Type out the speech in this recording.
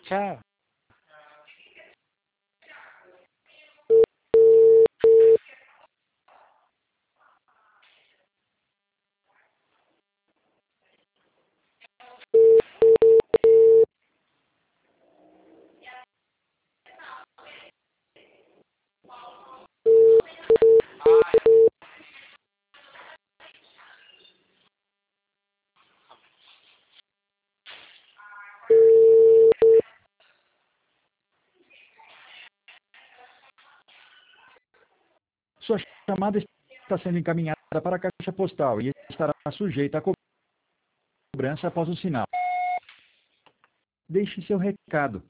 Tchau. Sua chamada está sendo encaminhada para a caixa postal e estará sujeita a cobrança após o sinal. Deixe seu recado.